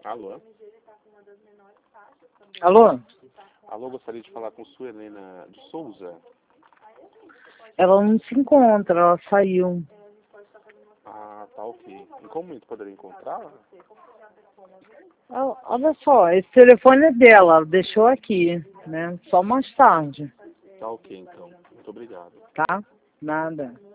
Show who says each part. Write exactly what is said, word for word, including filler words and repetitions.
Speaker 1: Alô?
Speaker 2: Alô?
Speaker 1: Alô, gostaria de falar com sua Helena de Souza.
Speaker 2: Ela não se encontra, ela saiu.
Speaker 1: Ah, tá ok. Em como muito poderia encontrá-la?
Speaker 2: Ah, olha só, esse telefone é dela, ela deixou aqui, né? Só mais tarde,
Speaker 1: Tá ok, então. Muito obrigado.
Speaker 2: tá? Nada.